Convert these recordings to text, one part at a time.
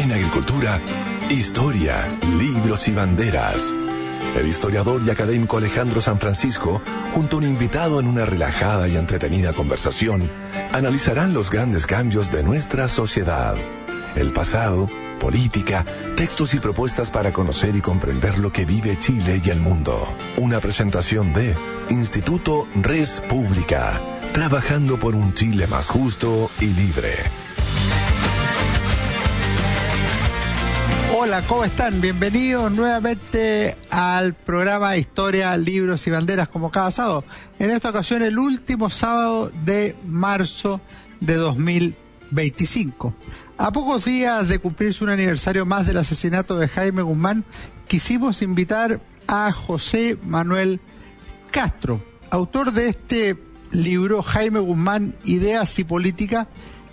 En Agricultura, historia, libros y banderas. El historiador y académico Alejandro San Francisco, junto a un invitado en una relajada y entretenida conversación, analizarán los grandes cambios de nuestra sociedad. El pasado, política, textos y propuestas para conocer y comprender lo que vive Chile y el mundo. Una presentación de Instituto Res Pública, trabajando por un Chile más justo y libre. Hola, ¿cómo están? Bienvenidos nuevamente al programa Historia, Libros y Banderas, como cada sábado. En esta ocasión, el último sábado de marzo de 2025. A pocos días de cumplirse un aniversario más del asesinato de Jaime Guzmán, quisimos invitar a José Manuel Castro, autor de este libro, Jaime Guzmán, Ideas y Política,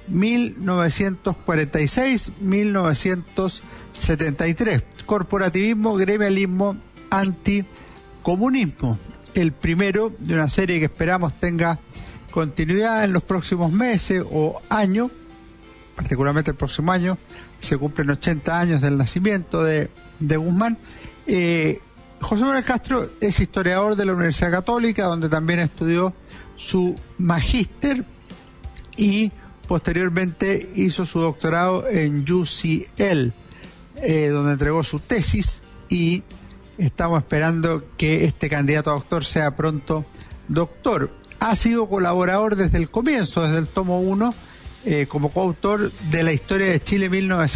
1946-1973, corporativismo, gremialismo, anticomunismo. El primero de una serie que esperamos tenga continuidad en los próximos meses o años, particularmente el próximo año. Se cumplen 80 años del nacimiento de Guzmán. José Manuel Castro es historiador de la Universidad Católica, donde también estudió su magíster y posteriormente hizo su doctorado en UCL, donde entregó su tesis, y estamos esperando que este candidato a doctor sea pronto doctor. Ha sido colaborador desde el comienzo, desde el tomo 1, como coautor de la Historia de Chile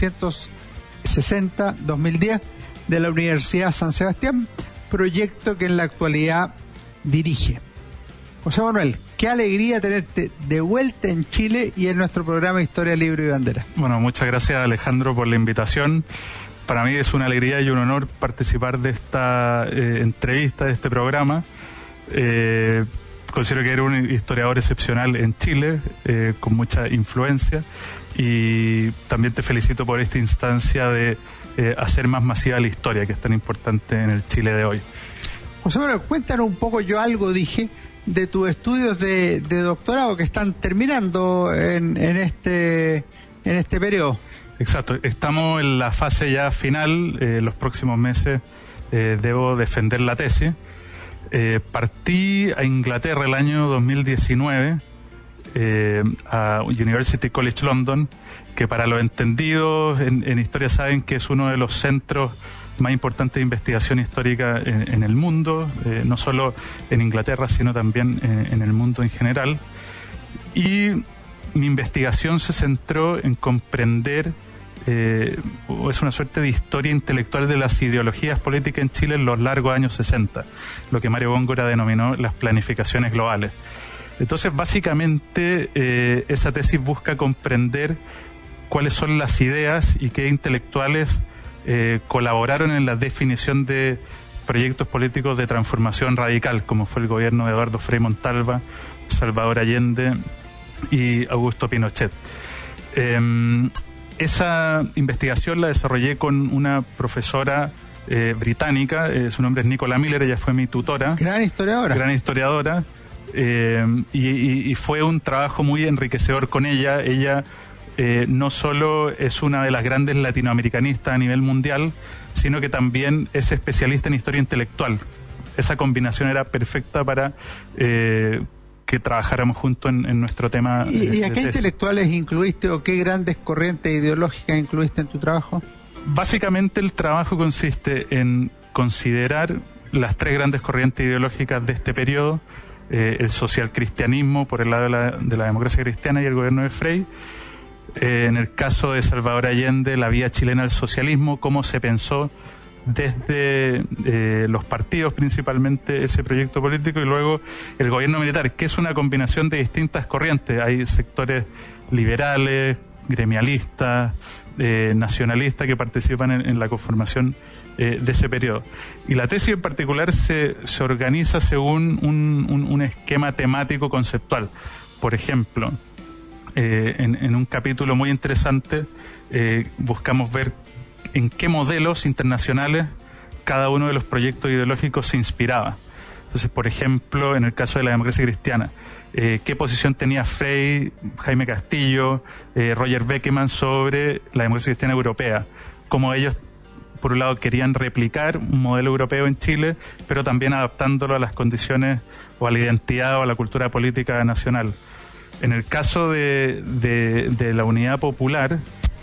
1960-2010 de la Universidad San Sebastián, proyecto que en la actualidad dirige. José Manuel, qué alegría tenerte de vuelta en Chile y en nuestro programa Historia, Libro y Bandera. Bueno, muchas gracias, Alejandro, por la invitación. Para mí es una alegría y un honor participar de esta entrevista, de este programa. Considero que eres un historiador excepcional en Chile, con mucha influencia, y también te felicito por esta instancia de hacer más masiva la historia, que es tan importante en el Chile de hoy. José Manuel, cuéntanos un poco, yo algo dije de tus estudios de doctorado que están terminando en este periodo. Exacto, estamos en la fase ya final. Los próximos meses debo defender la tesis. Partí a Inglaterra el año 2019, a University College London, que para los entendidos en historia saben que es uno de los centros más importantes de investigación histórica en el mundo, no solo en Inglaterra, sino también en el mundo en general. Y mi investigación se centró en comprender, es una suerte de historia intelectual de las ideologías políticas en Chile en los largos años 60, lo que Mario Góngora denominó las planificaciones globales. Entonces, básicamente, esa tesis busca comprender cuáles son las ideas y qué intelectuales colaboraron en la definición de proyectos políticos de transformación radical, como fue el gobierno de Eduardo Frei Montalva, Salvador Allende y Augusto Pinochet. Esa investigación la desarrollé con una profesora británica, su nombre es Nicola Miller, ella fue mi tutora. Gran historiadora. Y fue un trabajo muy enriquecedor con ella. Ella no solo es una de las grandes latinoamericanistas a nivel mundial, sino que también es especialista en historia intelectual. Esa combinación era perfecta para que trabajáramos juntos en nuestro tema. ¿Y a qué intelectuales incluiste o qué grandes corrientes ideológicas incluiste en tu trabajo? Básicamente el trabajo consiste en considerar las tres grandes corrientes ideológicas de este periodo, el socialcristianismo por el lado de la democracia cristiana y el gobierno de Frei. En el caso de Salvador Allende, la vía chilena al socialismo, cómo se pensó desde los partidos principalmente ese proyecto político, y luego el gobierno militar, que es una combinación de distintas corrientes. Hay sectores liberales, gremialistas, nacionalistas que participan en la conformación de ese periodo. Y la tesis en particular se organiza según un esquema temático conceptual. Por ejemplo, en un capítulo muy interesante buscamos ver en qué modelos internacionales cada uno de los proyectos ideológicos se inspiraba. Entonces, por ejemplo, en el caso de la democracia cristiana, ¿qué posición tenía Frey, Jaime Castillo, Roger Bacon sobre la democracia cristiana europea? Cómo ellos, por un lado, querían replicar un modelo europeo en Chile, pero también adaptándolo a las condiciones o a la identidad o a la cultura política nacional. En el caso de la Unidad Popular,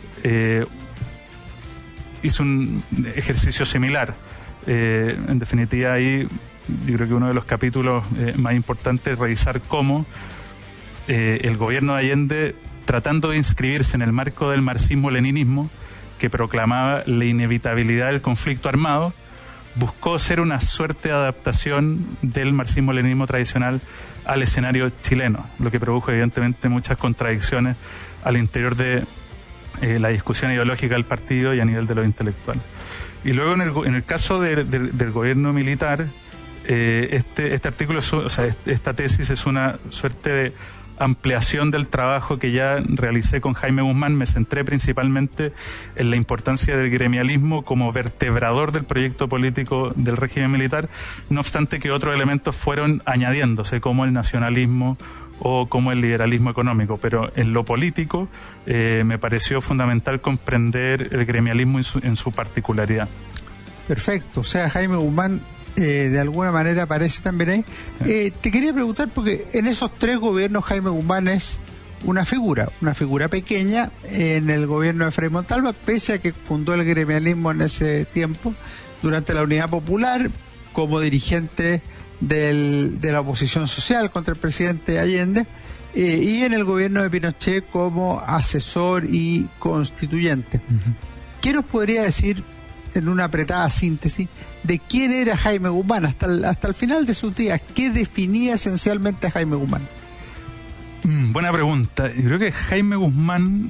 hizo un ejercicio similar. En definitiva, ahí yo creo que uno de los capítulos más importantes es revisar cómo el gobierno de Allende, tratando de inscribirse en el marco del marxismo-leninismo, que proclamaba la inevitabilidad del conflicto armado, buscó ser una suerte de adaptación del marxismo-leninismo tradicional al escenario chileno, lo que produjo evidentemente muchas contradicciones al interior de la discusión ideológica del partido y a nivel de lo intelectual. Y luego en el caso del gobierno militar, este artículo, esta tesis es una suerte de ampliación del trabajo que ya realicé con Jaime Guzmán. Me centré principalmente en la importancia del gremialismo como vertebrador del proyecto político del régimen militar, no obstante que otros elementos fueron añadiéndose, como el nacionalismo o como el liberalismo económico, pero en lo político me pareció fundamental comprender el gremialismo en su particularidad. Perfecto, o sea, Jaime Guzmán de alguna manera aparece también ahí. Te quería preguntar, porque en esos tres gobiernos Jaime Guzmán es una figura pequeña en el gobierno de Frei Montalva, pese a que fundó el gremialismo en ese tiempo, durante la Unidad Popular, como dirigente de la oposición social contra el presidente Allende, y en el gobierno de Pinochet como asesor y constituyente. Uh-huh. ¿Qué nos podría decir, en una apretada síntesis, de quién era Jaime Guzmán hasta el final de sus días? ¿Qué definía esencialmente a Jaime Guzmán? Buena pregunta. Yo creo que Jaime Guzmán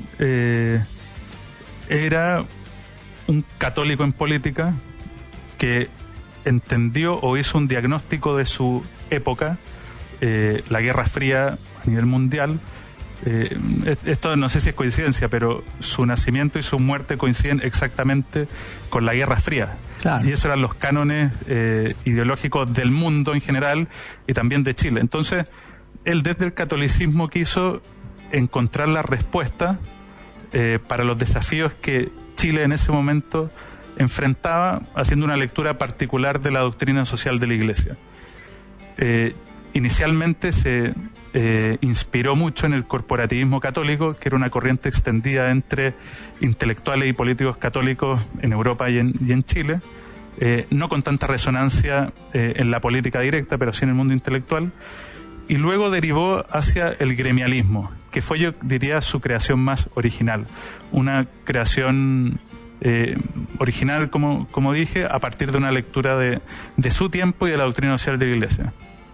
era un católico en política que entendió o hizo un diagnóstico de su época, la Guerra Fría a nivel mundial. Esto no sé si es coincidencia, pero su nacimiento y su muerte coinciden exactamente con la Guerra Fría. Claro. Y esos eran los cánones ideológicos del mundo en general y también de Chile. Entonces, él desde el catolicismo quiso encontrar la respuesta para los desafíos que Chile en ese momento enfrentaba, haciendo una lectura particular de la doctrina social de la Iglesia. Inicialmente se inspiró mucho en el corporativismo católico, que era una corriente extendida entre intelectuales y políticos católicos en Europa y en Chile, no con tanta resonancia en la política directa, pero sí en el mundo intelectual, y luego derivó hacia el gremialismo, que fue, yo diría, su creación más original, una creación original, como dije, a partir de una lectura de su tiempo y de la doctrina social de la Iglesia.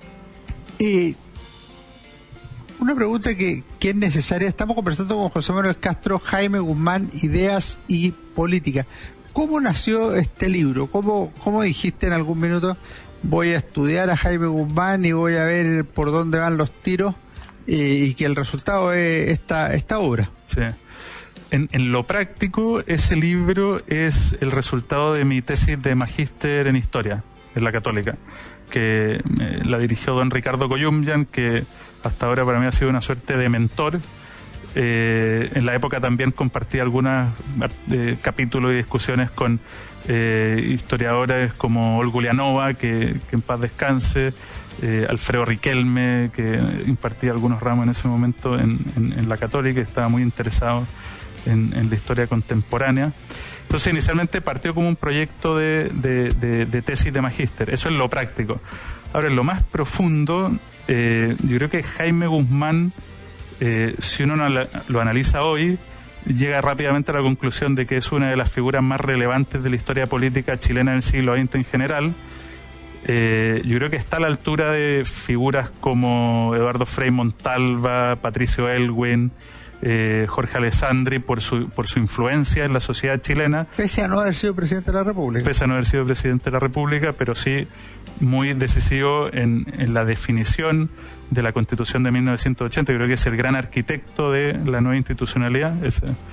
Una pregunta que es necesaria. Estamos conversando con José Manuel Castro, Jaime Guzmán, Ideas y Política. ¿Cómo nació este libro? ¿Cómo dijiste en algún minuto, voy a estudiar a Jaime Guzmán y voy a ver por dónde van los tiros, y que el resultado es esta obra? Sí. En lo práctico, ese libro es el resultado de mi tesis de magíster en Historia, en la Católica, que la dirigió don Ricardo Coyumyan, que hasta ahora para mí ha sido una suerte de mentor. En la época también compartí algunos capítulos y discusiones con historiadores como Olga Ulianova, que en paz descanse, Alfredo Riquelme, que impartía algunos ramos en ese momento en la Católica, y estaba muy interesado en la historia contemporánea. Entonces inicialmente partió como un proyecto de tesis de magíster. Eso es lo práctico. Ahora, en lo más profundo, yo creo que Jaime Guzmán, si uno lo analiza hoy, llega rápidamente a la conclusión de que es una de las figuras más relevantes de la historia política chilena del siglo XX en general. Yo creo que está a la altura de figuras como Eduardo Frei Montalva, Patricio Elwin, Jorge Alessandri, por su influencia en la sociedad chilena. Pese a no haber sido presidente de la República. Pese a no haber sido presidente de la República, pero sí muy decisivo en la definición de la Constitución de 1980. Creo que es el gran arquitecto de la nueva institucionalidad, es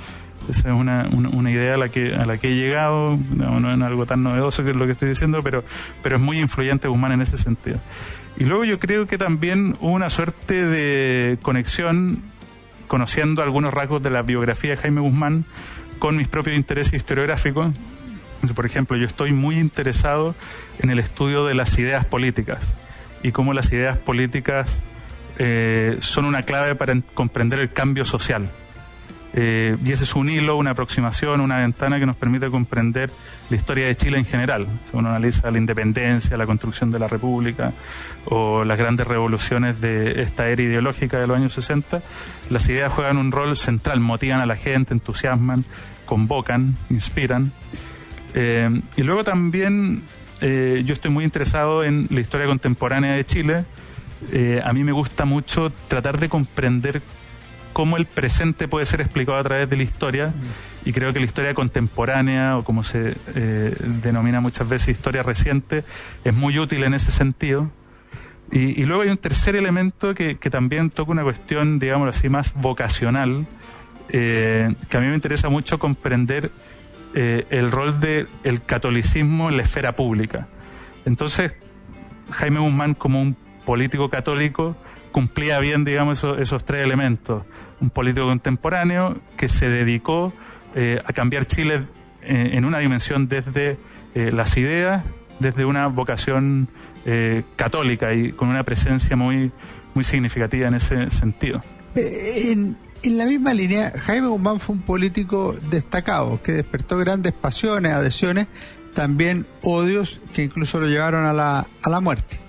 Esa es una idea a la que he llegado. No es algo tan novedoso que es lo que estoy diciendo, pero es muy influyente Guzmán en ese sentido. Y luego yo creo que también hubo una suerte de conexión, conociendo algunos rasgos de la biografía de Jaime Guzmán, con mis propios intereses historiográficos. Por ejemplo, yo estoy muy interesado en el estudio de las ideas políticas y cómo las ideas políticas son una clave para comprender el cambio social. Y ese es un hilo, una aproximación, una ventana que nos permite comprender la historia de Chile en general. Si uno analiza la independencia, la construcción de la República o las grandes revoluciones de esta era ideológica de los años 60, las ideas juegan un rol central, motivan a la gente, entusiasman, convocan, inspiran. Y luego también yo estoy muy interesado en la historia contemporánea de Chile. A mí me gusta mucho tratar de comprender cómo el presente puede ser explicado a través de la historia, y creo que la historia contemporánea, o como se denomina muchas veces historia reciente, es muy útil en ese sentido. Y luego hay un tercer elemento que también toca una cuestión, digámoslo así, más vocacional, que a mí me interesa mucho comprender el rol del catolicismo en la esfera pública. Entonces, Jaime Guzmán, como un político católico, cumplía bien, digamos, esos tres elementos. Un político contemporáneo que se dedicó a cambiar Chile en una dimensión desde las ideas, desde una vocación católica y con una presencia muy, muy significativa en ese sentido. En la misma línea, Jaime Guzmán fue un político destacado que despertó grandes pasiones, adhesiones, también odios que incluso lo llevaron a la muerte.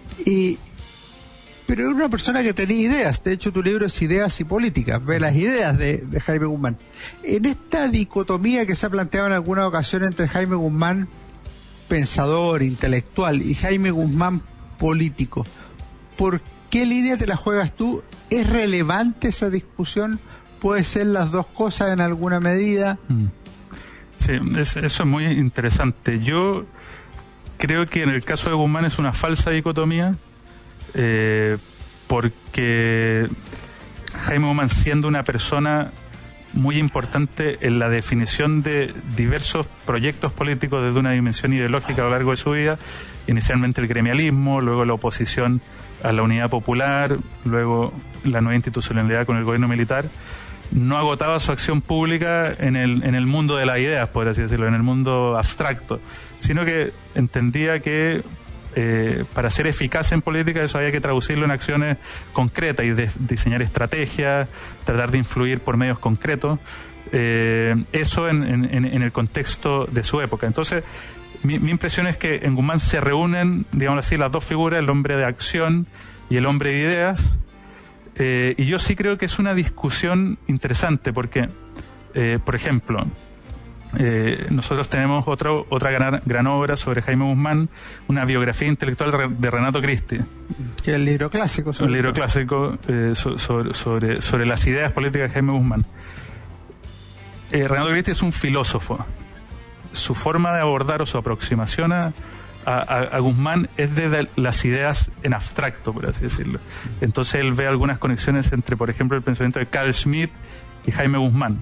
Pero era una persona que tenía ideas. De hecho, tu libro es Ideas y Políticas, ve las ideas de Jaime Guzmán. En esta dicotomía que se ha planteado en alguna ocasión entre Jaime Guzmán, pensador, intelectual, y Jaime Guzmán, político, ¿por qué línea te la juegas tú? ¿Es relevante esa discusión? ¿Puede ser las dos cosas en alguna medida? Sí, eso es muy interesante. Yo creo que en el caso de Guzmán es una falsa dicotomía, porque Jaime Guzmán, siendo una persona muy importante en la definición de diversos proyectos políticos desde una dimensión ideológica a lo largo de su vida, inicialmente el gremialismo, luego la oposición a la unidad popular, luego la nueva institucionalidad con el gobierno militar, no agotaba su acción pública en el mundo de las ideas, por así decirlo, en el mundo abstracto, sino que entendía que para ser eficaz en política eso había que traducirlo en acciones concretas y diseñar estrategias, tratar de influir por medios concretos, eso en el contexto de su época. Entonces, mi impresión es que en Guzmán se reúnen, digamos así, las dos figuras, el hombre de acción y el hombre de ideas, y yo sí creo que es una discusión interesante porque, por ejemplo, nosotros tenemos otra gran obra sobre Jaime Guzmán, una biografía intelectual de Renato Cristi, que es el libro clásico sobre las ideas políticas de Jaime Guzmán. Renato Cristi es un filósofo. Su forma de abordar o su aproximación a Guzmán es desde las ideas en abstracto, por así decirlo. Entonces él ve algunas conexiones entre, por ejemplo, el pensamiento de Carl Schmitt y Jaime Guzmán,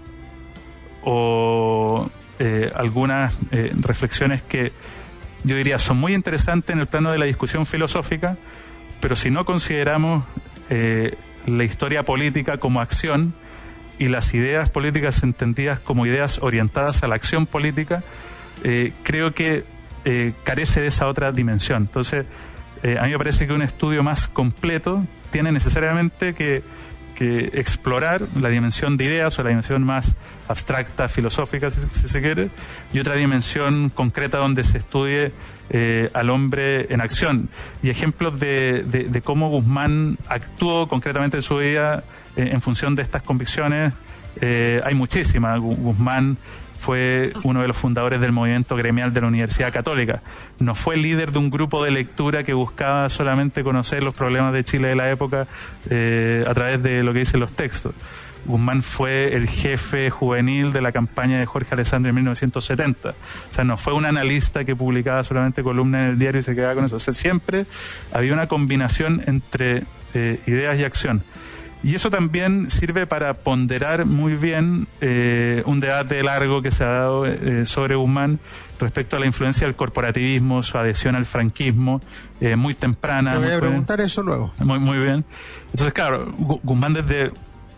o algunas reflexiones que yo diría son muy interesantes en el plano de la discusión filosófica, pero si no consideramos la historia política como acción y las ideas políticas entendidas como ideas orientadas a la acción política, creo que carece de esa otra dimensión. Entonces, a mí me parece que un estudio más completo tiene necesariamente que explorar la dimensión de ideas o la dimensión más abstracta, filosófica, si se quiere, y otra dimensión concreta donde se estudie al hombre en acción. Y ejemplos de cómo Guzmán actuó concretamente en su vida en función de estas convicciones, hay muchísimas. Guzmán fue uno de los fundadores del movimiento gremial de la Universidad Católica. No fue líder de un grupo de lectura que buscaba solamente conocer los problemas de Chile de la época a través de lo que dicen los textos. Guzmán fue el jefe juvenil de la campaña de Jorge Alessandri en 1970. O sea, no fue un analista que publicaba solamente columnas en el diario y se quedaba con eso. O sea, siempre había una combinación entre ideas y acción. Y eso también sirve para ponderar muy bien un debate largo que se ha dado sobre Guzmán respecto a la influencia del corporativismo, su adhesión al franquismo, muy temprana. Te voy a preguntar eso luego. Muy bien. Entonces, claro, Guzmán desde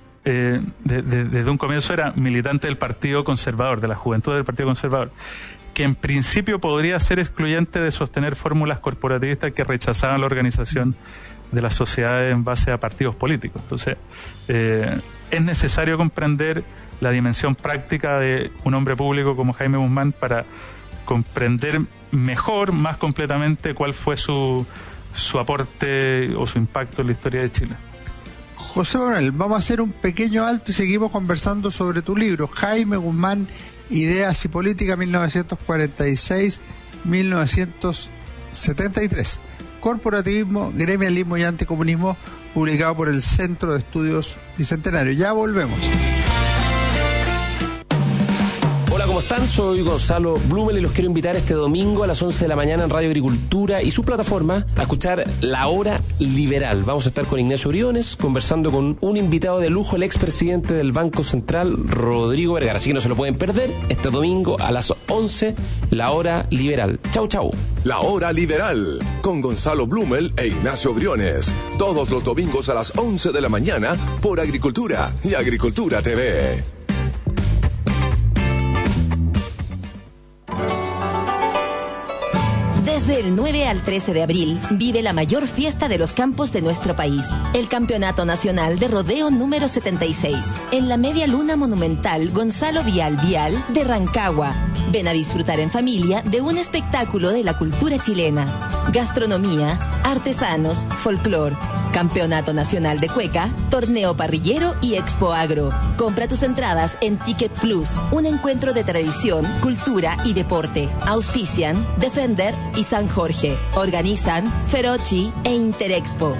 un comienzo era militante del Partido Conservador, de la juventud del Partido Conservador, que en principio podría ser excluyente de sostener fórmulas corporativistas que rechazaban la organización de las sociedades en base a partidos políticos. Entonces, es necesario comprender la dimensión práctica de un hombre público como Jaime Guzmán para comprender mejor, más completamente, cuál fue su aporte o su impacto en la historia de Chile. José Manuel, vamos a hacer un pequeño alto y seguimos conversando sobre tu libro, Jaime Guzmán, Ideas y Política, 1943. Corporativismo, gremialismo y anticomunismo, publicado por el Centro de Estudios Bicentenario. Ya volvemos. Hola, ¿cómo están? Soy Gonzalo Blumel y los quiero invitar este domingo a las 11 de la mañana en Radio Agricultura y su plataforma a escuchar La Hora Liberal. Vamos a estar con Ignacio Briones conversando con un invitado de lujo, el expresidente del Banco Central, Rodrigo Vergara. Así que no se lo pueden perder este domingo a las 11, La Hora Liberal. Chau, chau. La Hora Liberal, con Gonzalo Blumel e Ignacio Briones. Todos los domingos a las 11 de la mañana por Agricultura y Agricultura TV. Desde el 9 al 13 de abril, vive la mayor fiesta de los campos de nuestro país, el Campeonato Nacional de Rodeo número 76, en la Media Luna Monumental Gonzalo Vial de Rancagua. Ven a disfrutar en familia de un espectáculo de la cultura chilena, gastronomía, artesanos, folclor, Campeonato Nacional de Cueca, Torneo Parrillero y Expo Agro. Compra tus entradas en Ticket Plus, un encuentro de tradición, cultura y deporte. Auspician Defender y San Jorge. Organizan Ferochi e Interexpo.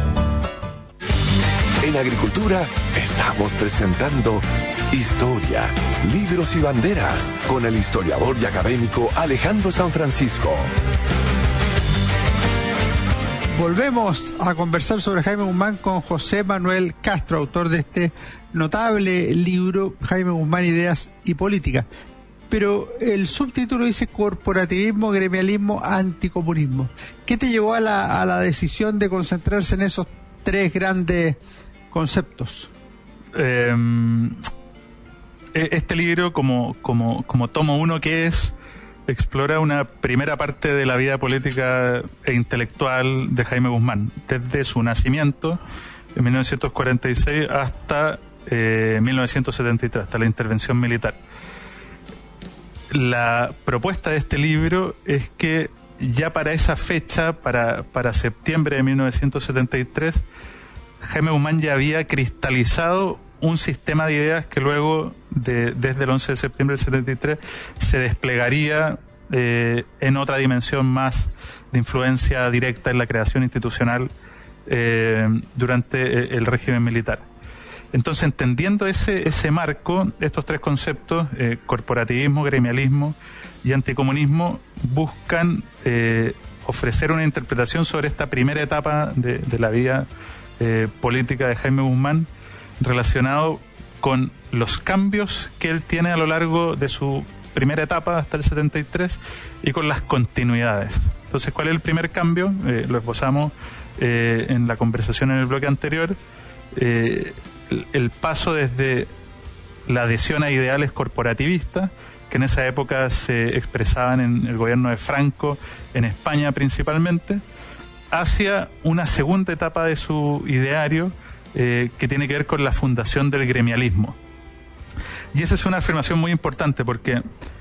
En Agricultura estamos presentando Historia, Libros y Banderas con el historiador y académico Alejandro San Francisco. Volvemos a conversar sobre Jaime Guzmán con José Manuel Castro, autor de este notable libro, Jaime Guzmán, Ideas y Política. Pero el subtítulo dice corporativismo, gremialismo, anticomunismo. ¿Qué te llevó a la decisión de concentrarse en esos tres grandes conceptos? Este libro, como tomo uno que es, explora una primera parte de la vida política e intelectual de Jaime Guzmán, desde su nacimiento en 1946 hasta 1973, hasta la intervención militar. La propuesta de este libro es que ya para esa fecha, para septiembre de 1973, Jaime Guzmán ya había cristalizado un sistema de ideas que luego, desde el 11 de septiembre del 73, se desplegaría en otra dimensión más de influencia directa en la creación institucional durante el régimen militar. Entonces, entendiendo ese marco, estos tres conceptos, corporativismo, gremialismo y anticomunismo, buscan ofrecer una interpretación sobre esta primera etapa de la vida política de Jaime Guzmán, relacionado con los cambios que él tiene a lo largo de su primera etapa hasta el 73 y con las continuidades. Entonces, ¿cuál es el primer cambio? Lo esbozamos en la conversación en el bloque anterior. El paso desde la adhesión a ideales corporativistas, que en esa época se expresaban en el gobierno de Franco, en España principalmente, hacia una segunda etapa de su ideario, que tiene que ver con la fundación del gremialismo. Y esa es una afirmación muy importante porque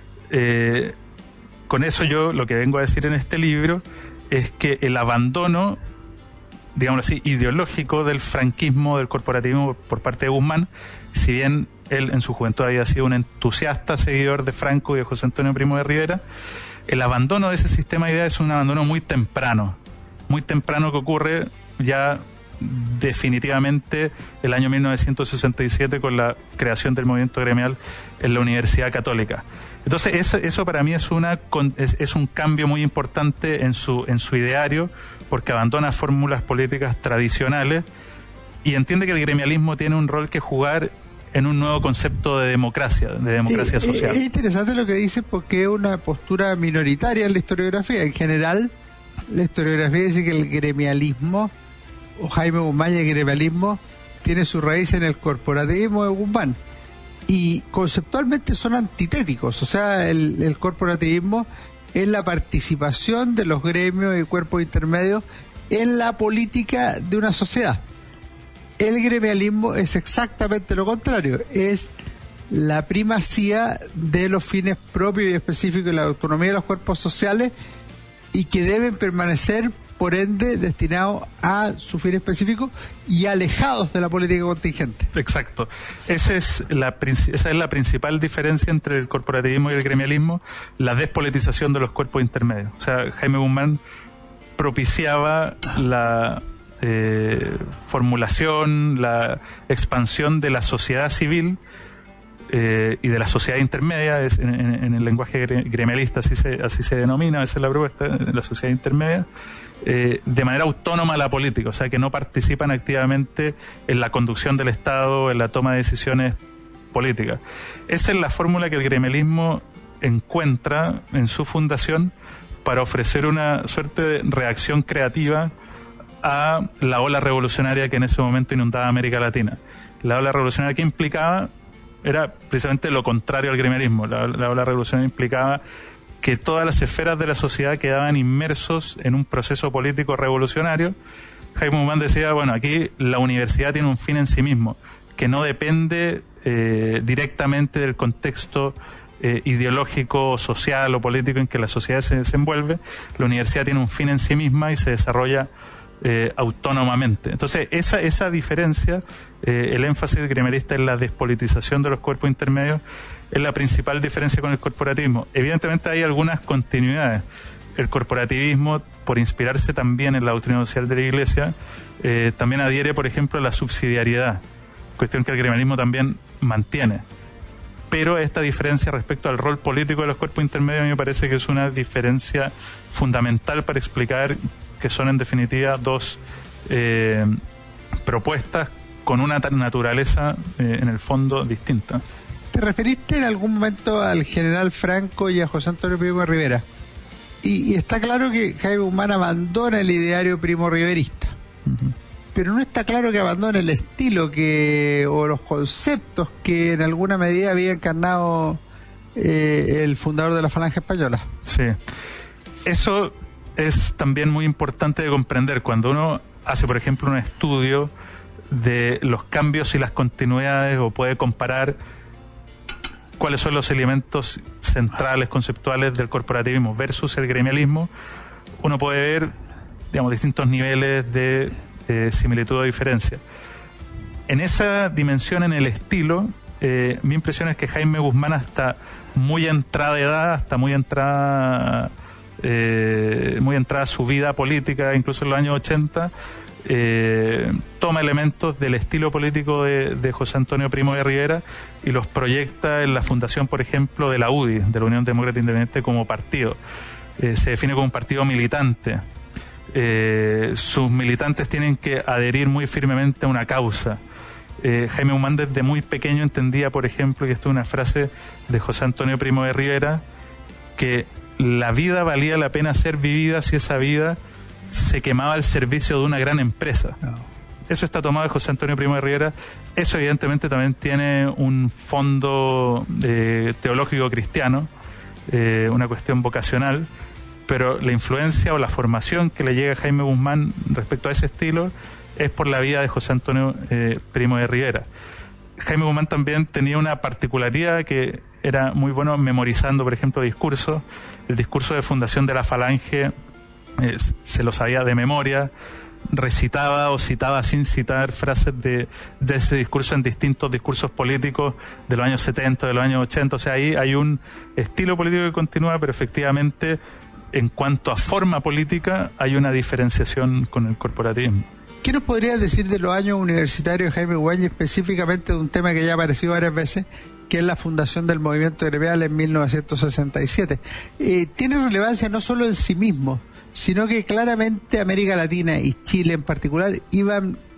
con eso yo lo que vengo a decir en este libro es que el abandono, digamos así, ideológico del franquismo, del corporativismo por parte de Guzmán, si bien él en su juventud había sido un entusiasta seguidor de Franco y de José Antonio Primo de Rivera, el abandono de ese sistema de ideas es un abandono muy temprano que ocurre ya definitivamente el año 1967 con la creación del movimiento gremial en la Universidad Católica. Entonces eso para mí es un cambio muy importante en su ideario, porque abandona fórmulas políticas tradicionales y entiende que el gremialismo tiene un rol que jugar en un nuevo concepto de democracia social. Es interesante lo que dice, porque es una postura minoritaria en la historiografía. En general, la historiografía dice que el gremialismo, o Jaime Guzmán y el gremialismo, tiene su raíz en el corporativismo de Guzmán. Y conceptualmente son antitéticos. O sea, el corporativismo es la participación de los gremios y cuerpos intermedios en la política de una sociedad. El gremialismo es exactamente lo contrario, es la primacía de los fines propios y específicos de la autonomía de los cuerpos sociales, y que deben permanecer, por ende, destinados a su fin específico y alejados de la política contingente. Exacto. Esa es la principal diferencia entre el corporativismo y el gremialismo, la despolitización de los cuerpos intermedios. O sea, Jaime Guzmán propiciaba la formulación, la expansión de la sociedad civil y de la sociedad intermedia, en el lenguaje gremialista así se denomina, esa es la propuesta, la sociedad intermedia, de manera autónoma a la política, o sea, que no participan activamente en la conducción del Estado, en la toma de decisiones políticas. Esa es la fórmula que el gremialismo encuentra en su fundación para ofrecer una suerte de reacción creativa a la ola revolucionaria que en ese momento inundaba América Latina. La ola revolucionaria que implicaba era precisamente lo contrario al gremialismo. La ola revolucionaria implicaba que todas las esferas de la sociedad quedaban inmersos en un proceso político revolucionario. Jaime Guzmán decía, bueno, aquí la universidad tiene un fin en sí mismo, que no depende directamente del contexto ideológico, social o político en que la sociedad se desenvuelve. La universidad tiene un fin en sí misma y se desarrolla autónomamente. Entonces, esa diferencia, el énfasis gremialista en la despolitización de los cuerpos intermedios, es la principal diferencia con el corporativismo. Evidentemente hay algunas continuidades. El corporativismo, por inspirarse también en la doctrina social de la Iglesia, también adhiere, por ejemplo, a la subsidiariedad, cuestión que el gremialismo también mantiene. Pero esta diferencia respecto al rol político de los cuerpos intermedios a mí me parece que es una diferencia fundamental para explicar que son en definitiva dos propuestas con una naturaleza en el fondo distinta. ¿Te referiste en algún momento al general Franco y a José Antonio Primo de Rivera? Y está claro que Jaime Guzmán abandona el ideario primo riverista. Uh-huh. Pero no está claro que abandone el estilo o los conceptos que en alguna medida había encarnado el fundador de la Falange Española. Sí. Eso es también muy importante de comprender cuando uno hace, por ejemplo, un estudio de los cambios y las continuidades, o puede comparar cuáles son los elementos centrales, conceptuales del corporativismo versus el gremialismo. Uno puede ver, digamos, distintos niveles de similitud o diferencia. En esa dimensión, en el estilo, mi impresión es que Jaime Guzmán, hasta muy entrada de edad, hasta muy entrada su vida política, incluso en los años 80, toma elementos del estilo político de José Antonio Primo de Rivera y los proyecta en la fundación, por ejemplo, de la UDI, de la Unión Demócrata Independiente, como partido. Se define como un partido militante. Sus militantes tienen que adherir muy firmemente a una causa. Jaime Guzmán desde muy pequeño entendía, por ejemplo, y esto es una frase de José Antonio Primo de Rivera, que la vida valía la pena ser vivida si esa vida se quemaba al servicio de una gran empresa. No. Eso está tomado de José Antonio Primo de Rivera. Eso evidentemente también tiene un fondo teológico cristiano, una cuestión vocacional, pero la influencia o la formación que le llega a Jaime Guzmán respecto a ese estilo es por la vida de José Antonio Primo de Rivera. Jaime Guzmán también tenía una particularidad, que era muy bueno memorizando, por ejemplo, discursos. El discurso de fundación de la Falange se lo sabía de memoria, recitaba o citaba sin citar frases de ese discurso en distintos discursos políticos de los años 70, de los años 80. O sea, ahí hay un estilo político que continúa, pero efectivamente en cuanto a forma política hay una diferenciación con el corporativismo. ¿Qué nos podrías decir de los años universitarios de Jaime Guzmán, y específicamente de un tema que ya ha aparecido varias veces, que es la fundación del movimiento gremial en 1967? Tiene relevancia no solo en sí mismo, sino que claramente América Latina y Chile en particular iban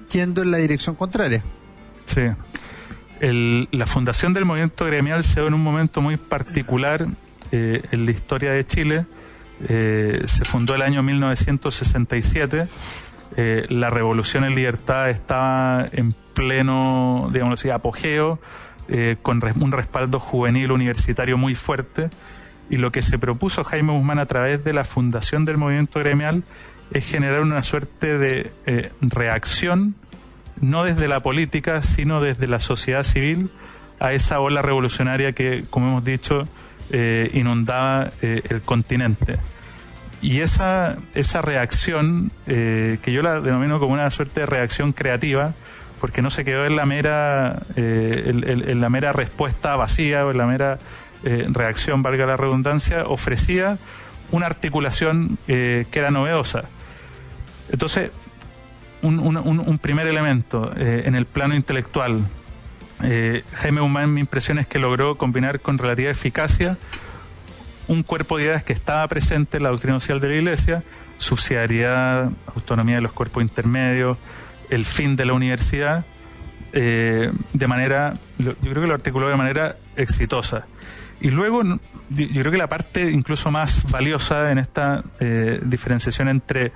yendo en la dirección contraria. Sí. La fundación del movimiento gremial se dio en un momento muy particular en la historia de Chile. Se fundó el año 1967. La revolución en libertad estaba en pleno, digamos así, apogeo, con un respaldo juvenil universitario muy fuerte. Y lo que se propuso Jaime Guzmán a través de la fundación del movimiento gremial es generar una suerte de reacción, no desde la política, sino desde la sociedad civil, a esa ola revolucionaria que, como hemos dicho, inundaba el continente. Y esa reacción, que yo la denomino como una suerte de reacción creativa, porque no se quedó en la mera respuesta vacía o en la mera reacción, valga la redundancia, ofrecía una articulación que era novedosa. Entonces, un primer elemento en el plano intelectual, Jaime Guzmán, mi impresión es que logró combinar con relativa eficacia un cuerpo de ideas que estaba presente en la doctrina social de la Iglesia: subsidiariedad, autonomía de los cuerpos intermedios, el fin de la universidad, yo creo que lo articuló de manera exitosa. Y luego, yo creo que la parte incluso más valiosa en esta diferenciación entre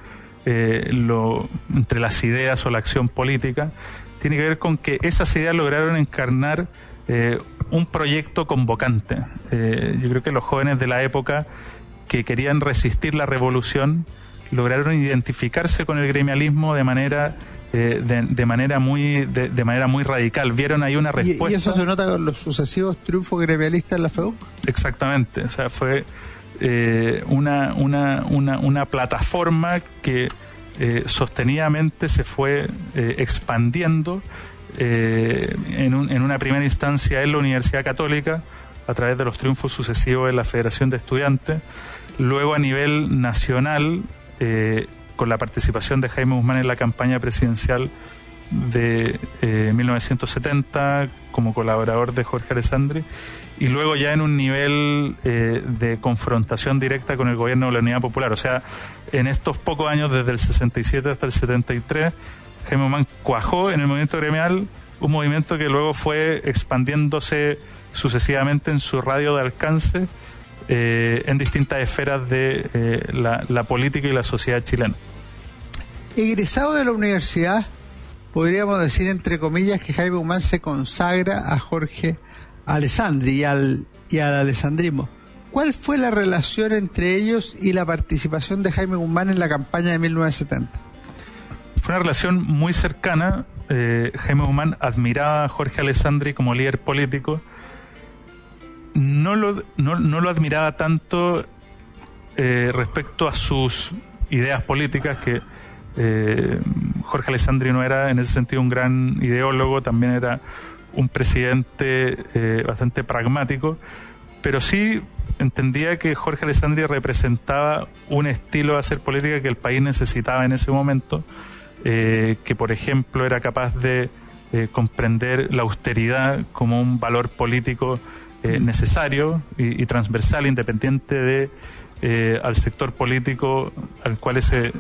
las ideas o la acción política tiene que ver con que esas ideas lograron encarnar un proyecto convocante. Yo creo que los jóvenes de la época que querían resistir la revolución lograron identificarse con el gremialismo de manera muy radical. Vieron ahí una respuesta. ¿Y eso se nota con los sucesivos triunfos gremialistas en la FEUC? Exactamente. O sea, fue una plataforma que sostenidamente se fue expandiendo en una primera instancia en la Universidad Católica a través de los triunfos sucesivos de la Federación de Estudiantes, luego a nivel nacional con la participación de Jaime Guzmán en la campaña presidencial de 1970 como colaborador de Jorge Alessandri, y luego ya en un nivel de confrontación directa con el gobierno de la Unidad Popular. O sea, en estos pocos años, desde el 67 hasta el 73, Jaime Guzmán cuajó en el movimiento gremial, un movimiento que luego fue expandiéndose sucesivamente en su radio de alcance en distintas esferas de la política y la sociedad chilena. Egresado de la universidad, podríamos decir entre comillas que Jaime Guzmán se consagra a Jorge Alessandri y al alessandrismo. ¿Cuál fue la relación entre ellos y la participación de Jaime Guzmán en la campaña de 1970? Fue una relación muy cercana. Jaime Guzmán admiraba a Jorge Alessandri como líder político. No lo admiraba tanto respecto a sus ideas políticas, que Jorge Alessandri no era en ese sentido un gran ideólogo, también era un presidente bastante pragmático, pero sí entendía que Jorge Alessandri representaba un estilo de hacer política que el país necesitaba en ese momento, que por ejemplo era capaz de comprender la austeridad como un valor político necesario y transversal, independiente de al sector político al cual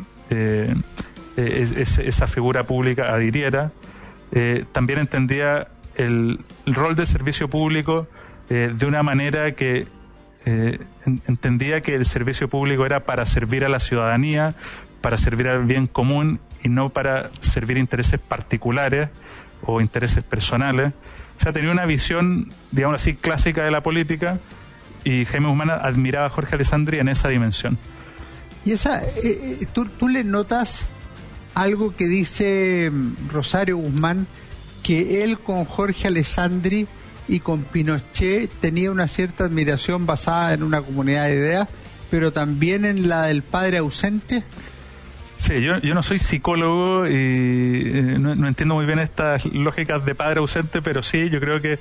esa figura pública adhiriera. También entendía el rol del servicio público de una manera que entendía que el servicio público era para servir a la ciudadanía, para servir al bien común y no para servir intereses particulares o intereses personales. O sea, tenía una visión, digamos así, clásica de la política, y Jaime Guzmán admiraba a Jorge Alessandri en esa dimensión. Y ¿tú le notas algo que dice Rosario Guzmán, que él con Jorge Alessandri y con Pinochet tenía una cierta admiración basada en una comunidad de ideas, pero también en la del padre ausente? Sí, yo no soy psicólogo y no entiendo muy bien estas lógicas de padre ausente, pero sí, yo creo que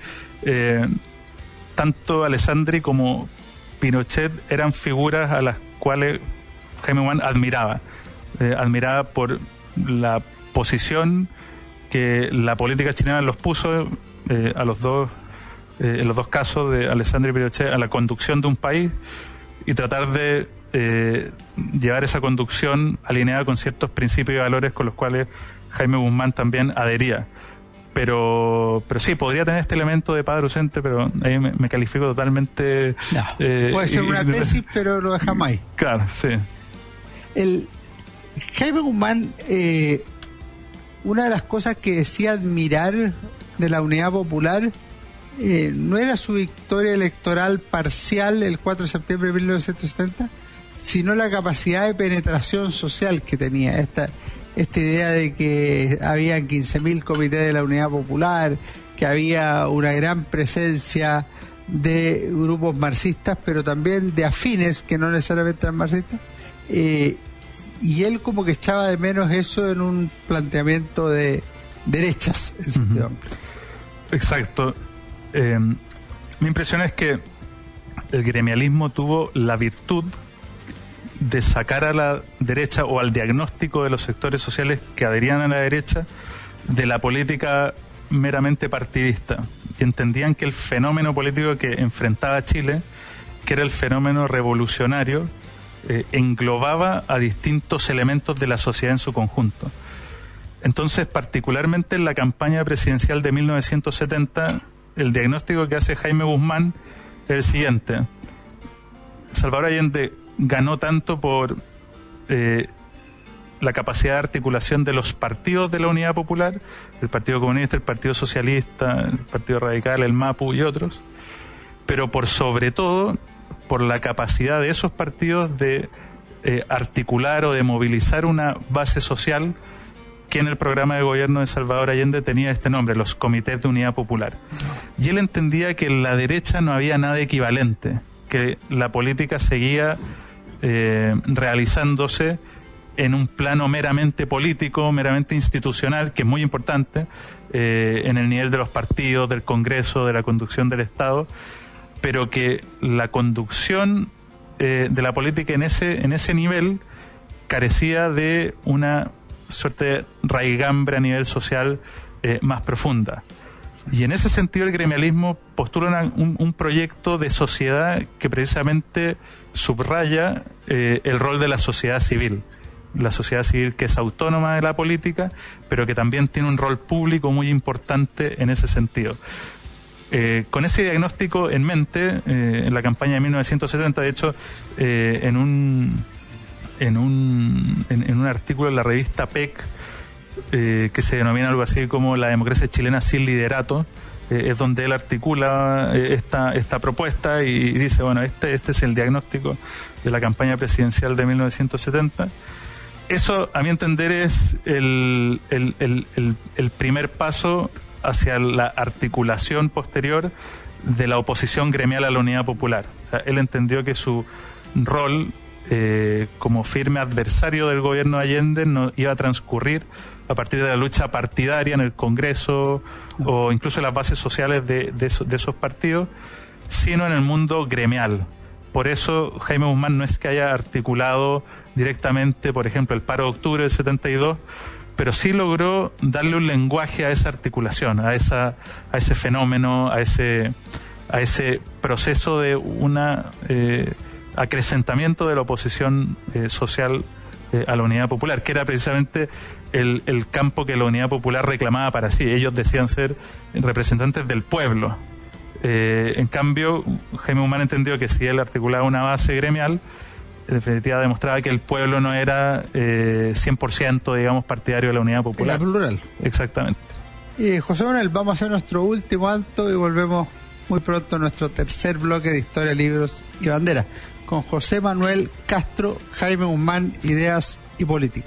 tanto Alessandri como Pinochet eran figuras a las cuales Jaime Guzmán admiraba por la posición que la política chilena los puso a los dos, en los dos casos de Alessandri y Pinochet, a la conducción de un país, y tratar de llevar esa conducción alineada con ciertos principios y valores con los cuales Jaime Guzmán también adhería. Pero sí, podría tener este elemento de padre ausente, pero ahí me califico totalmente... No, puede ser una tesis, pero lo dejamos ahí. Claro, sí. Jaime Guzmán, una de las cosas que decía admirar de la Unidad Popular no era su victoria electoral parcial el 4 de septiembre de 1970, sino la capacidad de penetración social que tenía. Esta idea de que habían 15.000 comités de la Unidad Popular, que había una gran presencia de grupos marxistas, pero también de afines, que no necesariamente eran marxistas, y él como que echaba de menos eso en un planteamiento de derechas en sentido amplio. Exacto. Mi impresión es que el gremialismo tuvo la virtud de sacar a la derecha o al diagnóstico de los sectores sociales que adherían a la derecha de la política meramente partidista, y entendían que el fenómeno político que enfrentaba Chile, que era el fenómeno revolucionario, englobaba a distintos elementos de la sociedad en su conjunto. Entonces, particularmente en la campaña presidencial de 1970, el diagnóstico que hace Jaime Guzmán es el siguiente: Salvador Allende ganó tanto por la capacidad de articulación de los partidos de la Unidad Popular, el Partido Comunista, el Partido Socialista, el Partido Radical, el MAPU y otros, pero por sobre todo por la capacidad de esos partidos de articular o de movilizar una base social que en el programa de gobierno de Salvador Allende tenía este nombre, los Comités de Unidad Popular. Y él entendía que en la derecha no había nada equivalente, que la política seguía realizándose en un plano meramente político, meramente institucional, que es muy importante, en el nivel de los partidos, del Congreso, de la conducción del Estado, pero que la conducción de la política en ese nivel carecía de una suerte de raigambre a nivel social más profunda. Y en ese sentido el gremialismo postula un proyecto de sociedad que precisamente subraya el rol de la sociedad civil. La sociedad civil que es autónoma de la política, pero que también tiene un rol público muy importante en ese sentido. Con ese diagnóstico en mente, en la campaña de 1970, de hecho, en un artículo en la revista PEC, que se denomina algo así como La democracia chilena sin liderato, es donde él articula esta propuesta y dice, bueno, este es el diagnóstico de la campaña presidencial de 1970. Eso, a mi entender, es el primer paso hacia la articulación posterior de la oposición gremial a la Unidad Popular. O sea, él entendió que su rol como firme adversario del gobierno de Allende no iba a transcurrir a partir de la lucha partidaria en el Congreso o incluso en las bases sociales de esos partidos, sino en el mundo gremial. Por eso Jaime Guzmán no es que haya articulado directamente, por ejemplo, el paro de octubre del 72, pero sí logró darle un lenguaje a esa articulación, a ese fenómeno, a ese proceso de una acrecentamiento de la oposición social a la Unidad Popular, que era precisamente el campo que la Unidad Popular reclamaba para sí. Ellos decían ser representantes del pueblo. En cambio, Jaime Guzmán entendió que si él articulaba una base gremial, en definitiva demostraba que el pueblo no era 100%, digamos, partidario de la Unidad Popular. Era plural. Exactamente. José Manuel, vamos a hacer nuestro último alto y volvemos muy pronto a nuestro tercer bloque de Historia, Libros y Bandera, con José Manuel Castro, Jaime Guzmán, Ideas y Política.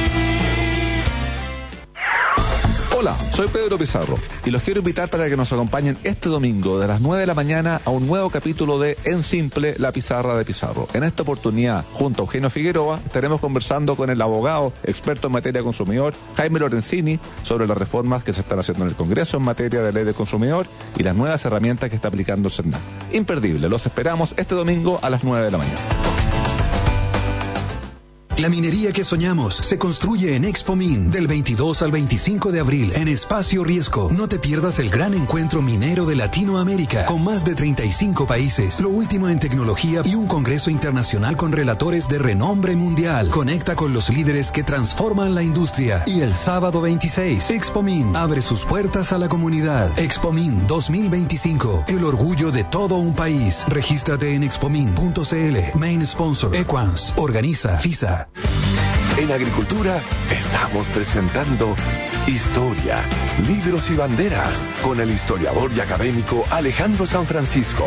Hola, soy Pedro Pizarro y los quiero invitar para que nos acompañen este domingo de las 9 de la mañana a un nuevo capítulo de En Simple, la pizarra de Pizarro. En esta oportunidad, junto a Eugenio Figueroa, estaremos conversando con el abogado experto en materia de consumidor, Jaime Lorenzini, sobre las reformas que se están haciendo en el Congreso en materia de ley de consumidor y las nuevas herramientas que está aplicando el CERNAC. Imperdible, los esperamos este domingo a las 9 de la mañana. La minería que soñamos se construye en Expomin del 22 al 25 de abril en Espacio Riesgo. No te pierdas el gran encuentro minero de Latinoamérica con más de 35 países, lo último en tecnología y un congreso internacional con relatores de renombre mundial. Conecta con los líderes que transforman la industria. Y el sábado 26, Expomin abre sus puertas a la comunidad. Expomin 2025, el orgullo de todo un país. Regístrate en expomin.cl. Main sponsor Equans. Organiza FISA. En Agricultura estamos presentando Historia, Libros y Banderas con el historiador y académico Alejandro Sanfrancisco.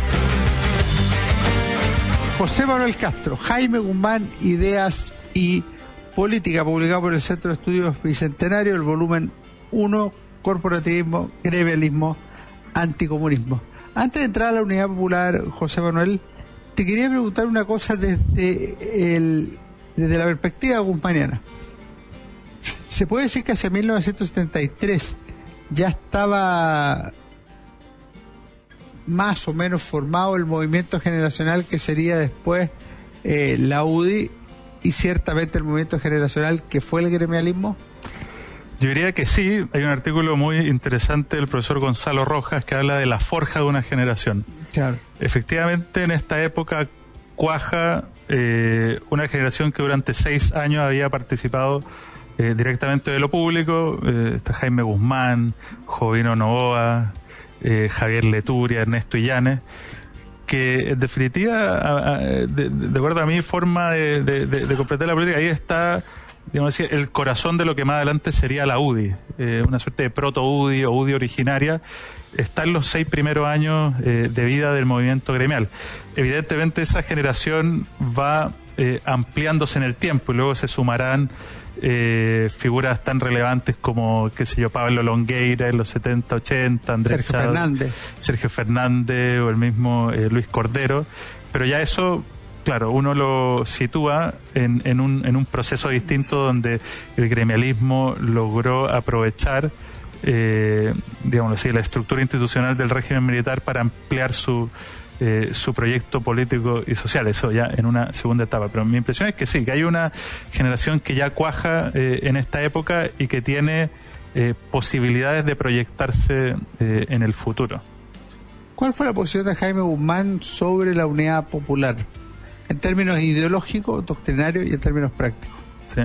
José Manuel Castro, Jaime Guzmán, Ideas y Política, publicado por el Centro de Estudios Bicentenario, el volumen 1, Corporativismo, Gremialismo, Anticomunismo. Antes de entrar a la Unidad Popular, José Manuel, te quería preguntar una cosa desde la perspectiva guzmaniana. ¿Se puede decir que hacia 1973 ya estaba más o menos formado el movimiento generacional que sería después la UDI y ciertamente el movimiento generacional que fue el gremialismo? Yo diría que sí. Hay un artículo muy interesante del profesor Gonzalo Rojas que habla de la forja de una generación. Claro. Efectivamente, en esta época cuaja una generación que durante 6 años había participado directamente de lo público. Está Jaime Guzmán, Jovino Novoa, Javier Leturia, Ernesto Illanes, que en definitiva, de acuerdo a mi forma de completar la política, ahí está, digamos así, el corazón de lo que más adelante sería la UDI, una suerte de proto-UDI o UDI originaria. Está en los 6 primeros años de vida del movimiento gremial. Evidentemente esa generación va ampliándose en el tiempo y luego se sumarán figuras tan relevantes como, qué sé yo, Pablo Longueira en los 70, 80, Andrés Sergio Fernández o el mismo Luis Cordero, pero ya eso, claro, uno lo sitúa en un proceso distinto donde el gremialismo logró aprovechar digamos así, la estructura institucional del régimen militar para ampliar su proyecto político y social, eso ya en una segunda etapa. Pero mi impresión es que sí, que hay una generación que ya cuaja en esta época y que tiene posibilidades de proyectarse en el futuro. ¿Cuál fue la posición de Jaime Guzmán sobre la Unidad Popular, en términos ideológicos, doctrinarios y en términos prácticos? Sí.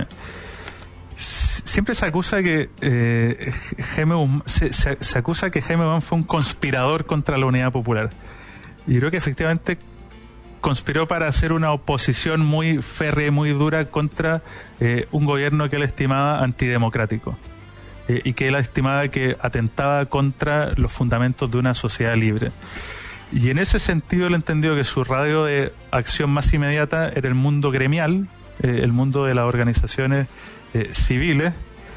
Siempre se acusa que Jaime Guzmán, se acusa que Jaime Guzmán fue un conspirador contra la Unidad Popular. Y creo que efectivamente conspiró para hacer una oposición muy férrea y muy dura contra un gobierno que él estimaba antidemocrático y que él estimaba que atentaba contra los fundamentos de una sociedad libre. Y en ese sentido él entendió que su radio de acción más inmediata era el mundo gremial, el mundo de las organizaciones civiles.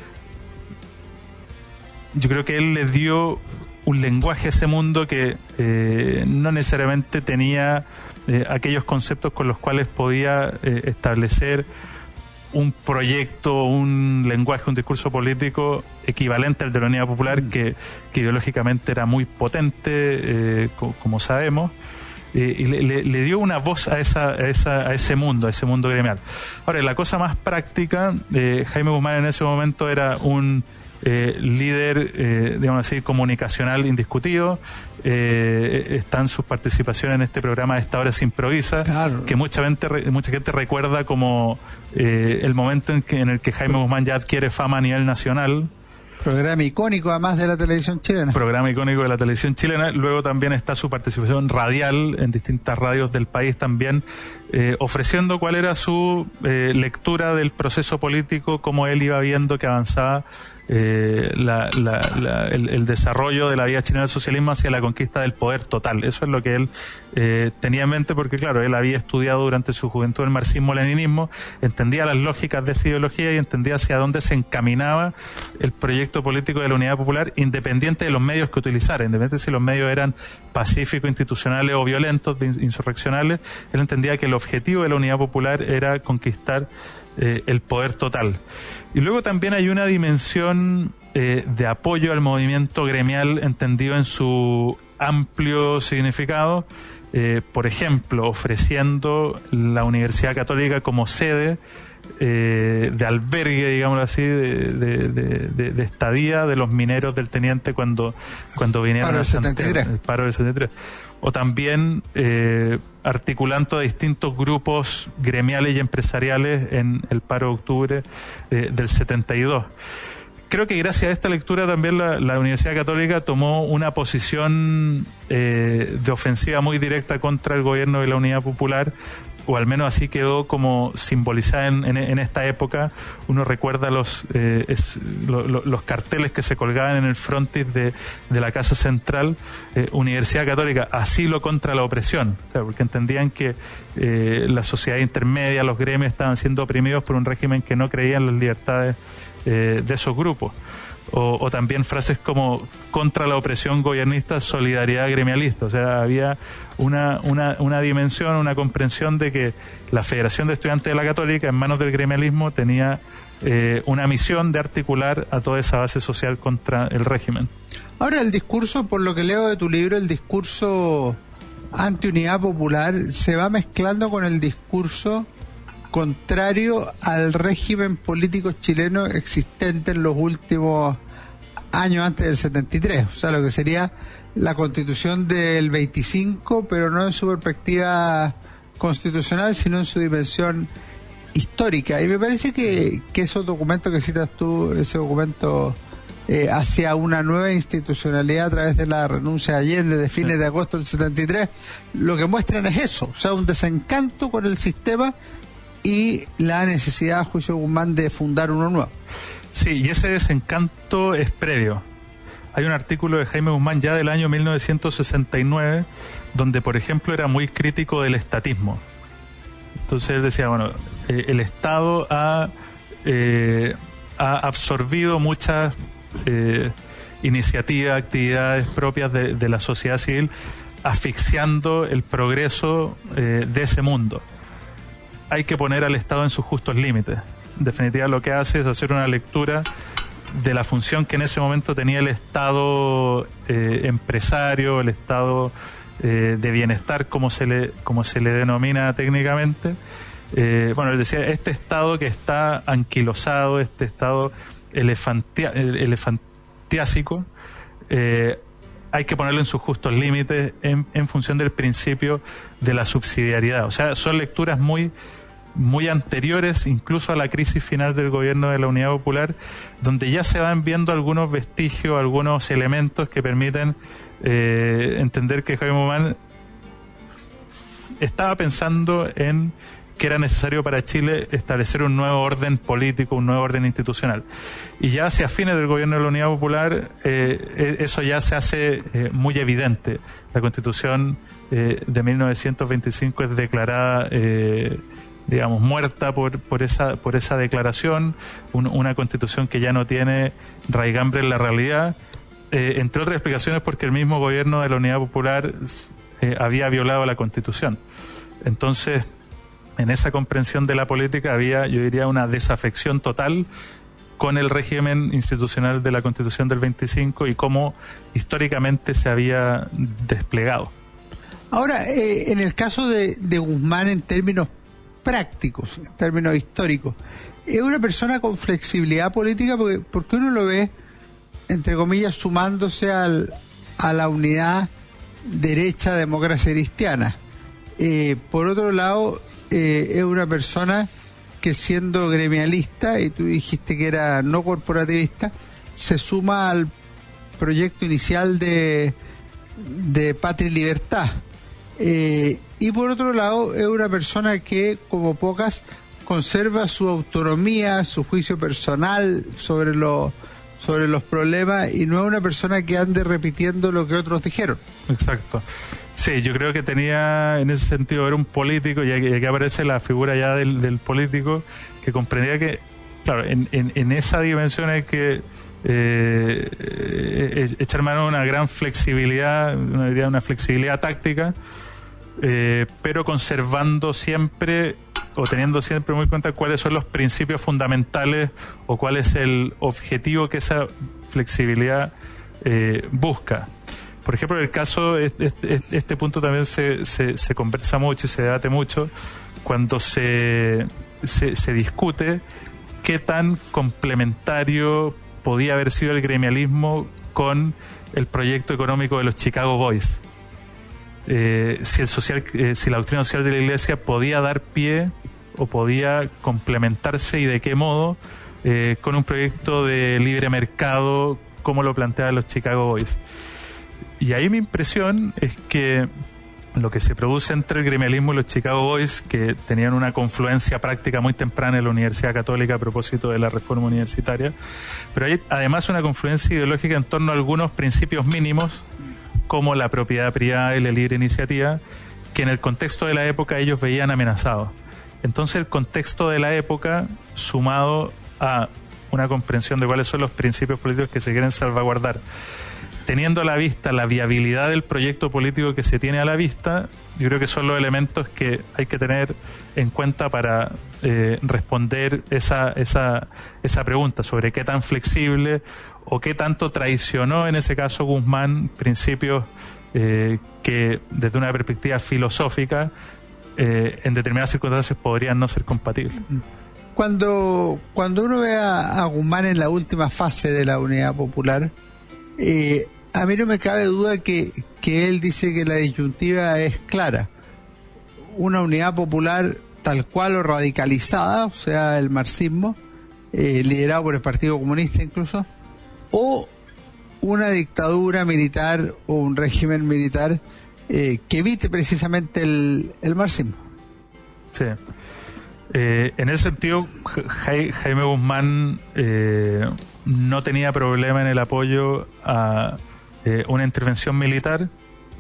Yo creo que él le dio un lenguaje a ese mundo que no necesariamente tenía aquellos conceptos con los cuales podía establecer un proyecto, un lenguaje, un discurso político equivalente al de la Unidad Popular, que ideológicamente era muy potente, como sabemos. Y le dio una voz a ese mundo gremial. Ahora, la cosa más práctica, Jaime Guzmán en ese momento era un líder, digamos así, comunicacional indiscutido. Están sus participaciones en este programa de Esta Hora se improvisa, claro, que mucha gente recuerda como el momento en el que Jaime Guzmán ya adquiere fama a nivel nacional. Programa icónico además de la televisión chilena. Programa icónico de la televisión chilena. Luego también está su participación radial en distintas radios del país también, ofreciendo cuál era su lectura del proceso político, cómo él iba viendo que avanzaba el desarrollo de la vida chilena del socialismo hacia la conquista del poder total. Eso es lo que él tenía en mente, porque claro, él había estudiado durante su juventud el marxismo-leninismo, entendía las lógicas de esa ideología y entendía hacia dónde se encaminaba el proyecto político de la Unidad Popular, independiente de los medios que utilizara, independiente si los medios eran pacíficos, institucionales o violentos, insurreccionales. Él entendía que el objetivo de la Unidad Popular era conquistar el poder total. Y luego también hay una dimensión de apoyo al movimiento gremial entendido en su amplio significado, por ejemplo, ofreciendo la Universidad Católica como sede de albergue, digámoslo así, de estadía de los mineros del Teniente cuando vinieron a Santiago, el paro del 73. O también articulando a distintos grupos gremiales y empresariales en el paro de octubre del 72. Creo que gracias a esta lectura también la Universidad Católica tomó una posición de ofensiva muy directa contra el gobierno de la Unidad Popular, o al menos así quedó como simbolizada en esta época. Uno recuerda los carteles que se colgaban en el frontis de la Casa Central, Universidad Católica, asilo contra la opresión, o sea, porque entendían que la sociedad intermedia, los gremios estaban siendo oprimidos por un régimen que no creía en las libertades de esos grupos. O también frases como contra la opresión gobernista, solidaridad gremialista. O sea, había una dimensión, una comprensión de que la Federación de Estudiantes de la Católica, en manos del gremialismo, tenía una misión de articular a toda esa base social contra el régimen. Ahora, el discurso, por lo que leo de tu libro, el discurso anti-Unidad Popular se va mezclando con el discurso contrario al régimen político chileno existente en los últimos años antes del 73, o sea, lo que sería la Constitución del 25, pero no en su perspectiva constitucional, sino en su dimensión histórica. Y me parece que esos documentos que citas tú, ese documento hacia una nueva institucionalidad a través de la renuncia de Allende de fines de agosto del 73, lo que muestran es eso, o sea, un desencanto con el sistema y la necesidad, a juicio de Guzmán, de fundar uno nuevo. Sí, y ese desencanto es previo. Hay un artículo de Jaime Guzmán ya del año 1969, donde, por ejemplo, era muy crítico del estatismo. Entonces él decía, bueno, el Estado ha absorbido muchas iniciativas, actividades propias de la sociedad civil, asfixiando el progreso de ese mundo. Hay que poner al Estado en sus justos límites. En definitiva, lo que hace es hacer una lectura de la función que en ese momento tenía el Estado empresario, el Estado de bienestar, como se le denomina técnicamente. Bueno, él decía, este Estado que está anquilosado, este Estado elefantiásico, hay que ponerlo en sus justos límites en función del principio de la subsidiariedad. O sea, son lecturas muy anteriores incluso a la crisis final del gobierno de la Unidad Popular, donde ya se van viendo algunos vestigios, algunos elementos que permiten entender que Jaime Guzmán estaba pensando en que era necesario para Chile establecer un nuevo orden político, un nuevo orden institucional. Y ya hacia fines del gobierno de la Unidad Popular, eso ya se hace muy evidente. La Constitución de 1925 es declarada digamos, muerta por esa declaración, una Constitución que ya no tiene raigambre en la realidad, entre otras explicaciones porque el mismo gobierno de la Unidad Popular había violado la Constitución. Entonces, en esa comprensión de la política había, yo diría, una desafección total con el régimen institucional de la Constitución del 25 y cómo históricamente se había desplegado. Ahora, en el caso de Guzmán, en términos prácticos, en términos históricos, es una persona con flexibilidad política porque uno lo ve, entre comillas, sumándose a la unidad derecha democracia cristiana. Por otro lado, es una persona que, siendo gremialista, y tú dijiste que era no corporativista, se suma al proyecto inicial de Patria y Libertad. Y por otro lado, es una persona que, como pocas, conserva su autonomía, su juicio personal sobre los problemas, y no es una persona que ande repitiendo lo que otros dijeron. Exacto. Sí, yo creo que tenía, en ese sentido, era un político, y aquí aparece la figura ya del político, que comprendía que, claro, en esa dimensión hay que echar mano a una gran flexibilidad, una flexibilidad táctica, pero conservando siempre, o teniendo siempre muy en cuenta cuáles son los principios fundamentales, o cuál es el objetivo que esa flexibilidad busca. Por ejemplo, el caso, este punto también se conversa mucho y se debate mucho cuando se discute qué tan complementario podía haber sido el gremialismo con el proyecto económico de los Chicago Boys. Si la doctrina social de la Iglesia podía dar pie o podía complementarse y de qué modo con un proyecto de libre mercado como lo planteaban los Chicago Boys. Y ahí mi impresión es que lo que se produce entre el gremialismo y los Chicago Boys, que tenían una confluencia práctica muy temprana en la Universidad Católica a propósito de la reforma universitaria, pero hay además una confluencia ideológica en torno a algunos principios mínimos, como la propiedad privada y la libre iniciativa, que en el contexto de la época ellos veían amenazados. Entonces el contexto de la época, sumado a una comprensión de cuáles son los principios políticos que se quieren salvaguardar, teniendo a la vista la viabilidad del proyecto político que se tiene a la vista, yo creo que son los elementos que hay que tener en cuenta para responder esa pregunta sobre qué tan flexible o qué tanto traicionó en ese caso Guzmán principios que desde una perspectiva filosófica en determinadas circunstancias podrían no ser compatibles. Cuando uno ve a Guzmán en la última fase de la Unidad Popular, a mí no me cabe duda que él dice que la disyuntiva es clara. Una unidad popular tal cual o radicalizada, o sea, el marxismo, liderado por el Partido Comunista incluso, o una dictadura militar o un régimen militar que evite precisamente el marxismo. Sí. En ese sentido, Jaime Guzmán no tenía problema en el apoyo a una intervención militar.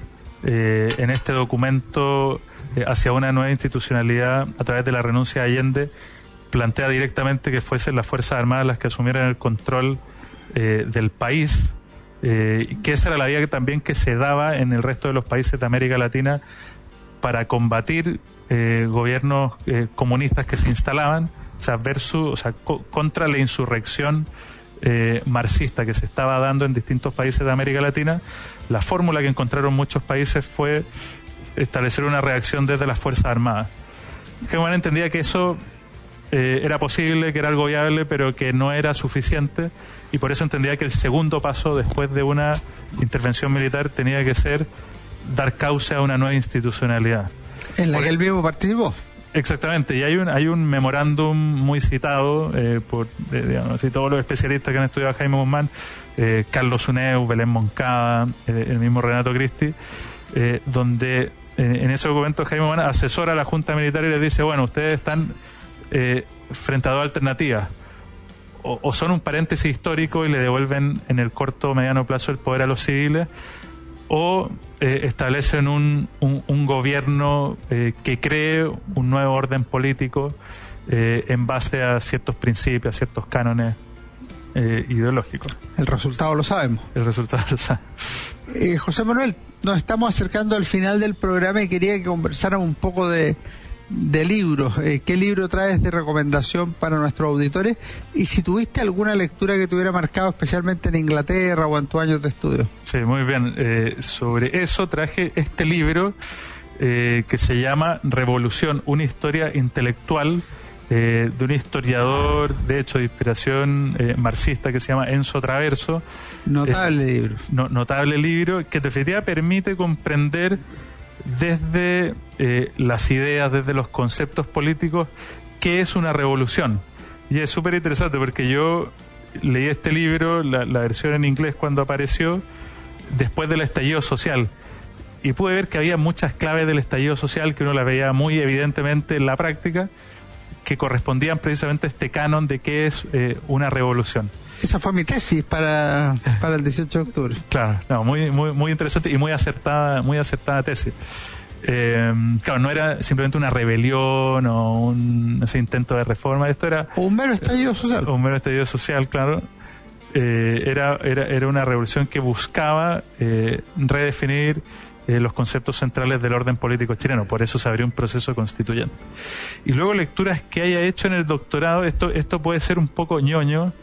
En este documento hacia una nueva institucionalidad a través de la renuncia de Allende plantea directamente que fuesen las Fuerzas Armadas las que asumieran el control del país, que esa era la vía que también que se daba en el resto de los países de América Latina para combatir gobiernos comunistas que se instalaban, o sea, contra la insurrección marxista que se estaba dando en distintos países de América Latina. La fórmula que encontraron muchos países fue establecer una reacción desde las Fuerzas Armadas. Guzmán entendía que eso era posible, que era algo viable, pero que no era suficiente, y por eso entendía que el segundo paso después de una intervención militar tenía que ser dar cauce a una nueva institucionalidad. ¿En la que él mismo participó? Exactamente, y hay un memorándum muy citado por todos los especialistas que han estudiado a Jaime Guzmán, Carlos Uneu, Belén Moncada, el mismo Renato Cristi, donde en ese documento Jaime Guzmán asesora a la Junta Militar y les dice, bueno, ustedes están frente a dos alternativas, o son un paréntesis histórico y le devuelven en el corto o mediano plazo el poder a los civiles, o establecen un gobierno que cree un nuevo orden político en base a ciertos principios, a ciertos cánones ideológicos. El resultado lo sabemos. José Manuel, nos estamos acercando al final del programa y quería que conversáramos un poco de libros. ¿Qué libro traes de recomendación para nuestros auditores? Y si tuviste alguna lectura que te hubiera marcado especialmente en Inglaterra o en tus años de estudio. Sí, muy bien. Sobre eso traje este libro que se llama Revolución, una historia intelectual de un historiador, de hecho, de inspiración marxista, que se llama Enzo Traverso. Notable libro. Notable libro que en definitiva permite comprender desde las ideas, desde los conceptos políticos, qué es una revolución. Y es súper interesante porque yo leí este libro, la versión en inglés cuando apareció, después del estallido social, y pude ver que había muchas claves del estallido social que uno las veía muy evidentemente en la práctica, que correspondían precisamente a este canon de qué es una revolución. Esa fue mi tesis para el 18 de octubre. Claro, no, muy interesante y muy acertada tesis. Claro, no era simplemente una rebelión o ese intento de reforma, esto era... O un mero estallido social. Un mero estallido social, claro. Era una revolución que buscaba redefinir los conceptos centrales del orden político chileno, por eso se abrió un proceso constituyente. Y luego lecturas que haya hecho en el doctorado, esto puede ser un poco ñoño,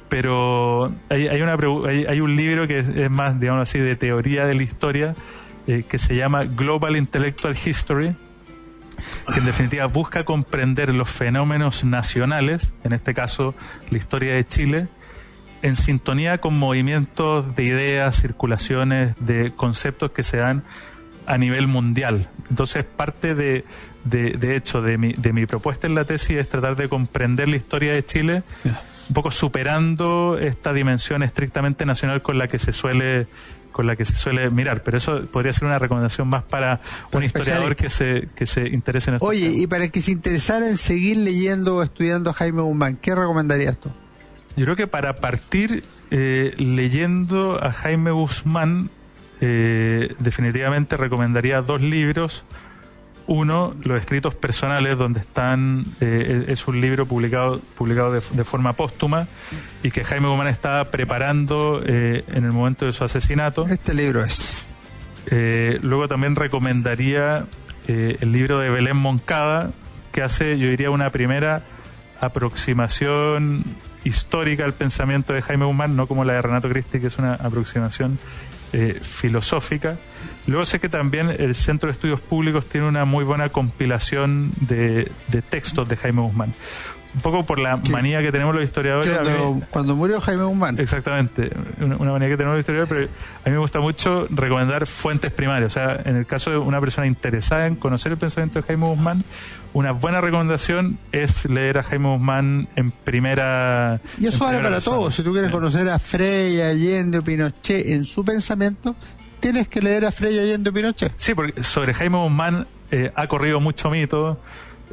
pero hay un libro que es más, digamos así, de teoría de la historia, que se llama Global Intellectual History, que en definitiva busca comprender los fenómenos nacionales, en este caso la historia de Chile, en sintonía con movimientos de ideas, circulaciones de conceptos que se dan a nivel mundial. Entonces, parte de hecho de mi propuesta en la tesis es tratar de comprender la historia de Chile, un poco superando esta dimensión estrictamente nacional con la que se suele mirar, pero eso podría ser una recomendación más para un historiador que se interese en esto. Oye, y para el que se interesara en seguir leyendo o estudiando a Jaime Guzmán, ¿qué recomendarías tú? Yo creo que para partir leyendo a Jaime Guzmán, definitivamente recomendaría 2 libros. Uno, Los escritos personales, donde están es un libro publicado de forma póstuma y que Jaime Guzmán estaba preparando en el momento de su asesinato. Este libro es. Luego también recomendaría el libro de Belén Moncada, que hace, yo diría, una primera aproximación histórica al pensamiento de Jaime Guzmán, no como la de Renato Cristi, que es una aproximación filosófica. Luego sé que también el Centro de Estudios Públicos tiene una muy buena compilación de textos de Jaime Guzmán. Un poco por la manía que tenemos los historiadores. Cuando murió Jaime Guzmán. Exactamente, una manía que tenemos los historiadores, pero a mí me gusta mucho recomendar fuentes primarias. O sea, en el caso de una persona interesada en conocer el pensamiento de Jaime Guzmán, una buena recomendación es leer a Jaime Guzmán en primera. Y eso vale para todos. Si tú quieres conocer a Frei, Allende o Pinochet en su pensamiento, tienes que leer a Frei, Allende o Pinochet. Sí, porque sobre Jaime Guzmán ha corrido mucho mito.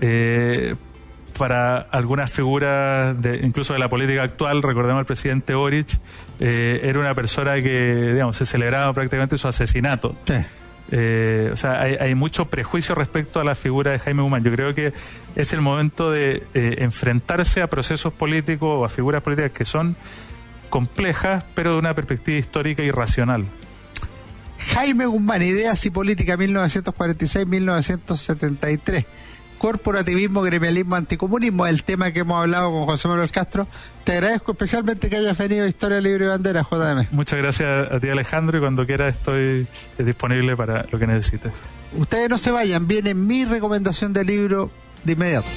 Para algunas figuras incluso de la política actual, recordemos al presidente Boric, era una persona que, digamos, se celebraba prácticamente su asesinato. Sí. O sea, hay mucho prejuicio respecto a la figura de Jaime Guzmán. Yo creo que es el momento de enfrentarse a procesos políticos o a figuras políticas que son complejas, pero de una perspectiva histórica y racional. Jaime Guzmán, Ideas y Política, 1946-1973. Corporativismo, gremialismo, anticomunismo, el tema que hemos hablado con José Manuel Castro. Te agradezco especialmente que hayas venido a Historia, Libro y Bandera, JM. Muchas gracias a ti, Alejandro, y cuando quieras estoy disponible para lo que necesites. Ustedes no se vayan, viene mi recomendación de libro de inmediato.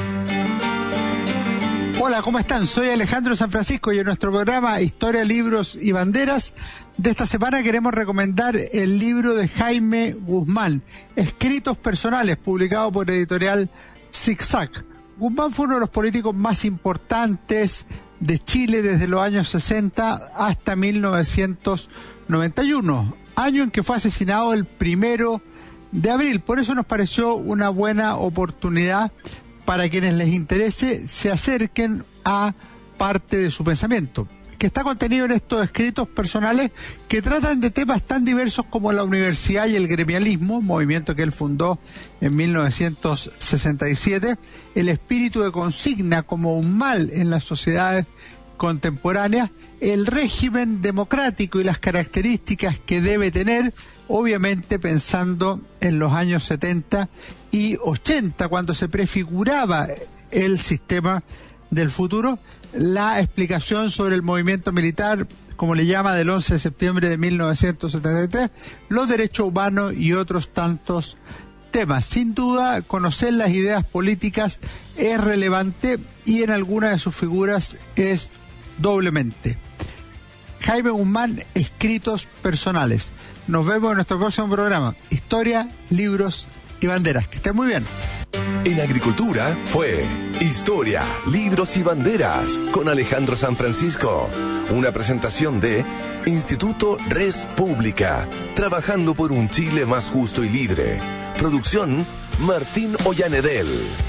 Hola, ¿cómo están? Soy Alejandro San Francisco y en nuestro programa Historia, Libros y Banderas de esta semana queremos recomendar el libro de Jaime Guzmán, Escritos Personales, publicado por editorial Zigzag. Guzmán fue uno de los políticos más importantes de Chile desde los años 60 hasta 1991, año en que fue asesinado el 1 de abril. Por eso nos pareció una buena oportunidad para quienes les interese se acerquen a parte de su pensamiento, que está contenido en estos escritos personales que tratan de temas tan diversos como la universidad y el gremialismo, movimiento que él fundó en 1967, el espíritu de consigna como un mal en las sociedades contemporáneas, el régimen democrático y las características que debe tener, obviamente pensando en los años 70 y 80, cuando se prefiguraba el sistema del futuro, la explicación sobre el movimiento militar, como le llama, del 11 de septiembre de 1973, los derechos humanos y otros tantos temas. Sin duda, conocer las ideas políticas es relevante y en algunas de sus figuras es doblemente. Jaime Guzmán, Escritos Personales. Nos vemos en nuestro próximo programa. Historia, Libros y Banderas. Que estén muy bien. En Agricultura fue Historia, Libros y Banderas con Alejandro San Francisco. Una presentación de Instituto Res Pública, trabajando por un Chile más justo y libre. Producción Martín Ollanedel.